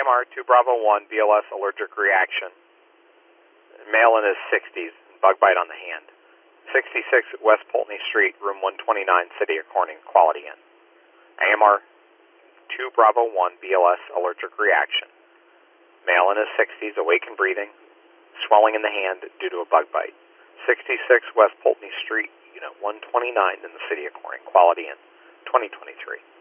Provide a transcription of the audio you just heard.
AMR 2 Bravo 1, BLS allergic reaction. Male in his 60s, bug bite on the hand. 66 West Pulteney Street, room 129, City of Corning, Quality Inn. AMR 2 Bravo 1, BLS allergic reaction. Male in his 60s, awake and breathing, swelling in the hand due to a bug bite. 66 West Pulteney Street, unit 129 in the City of Corning, Quality Inn, 2023.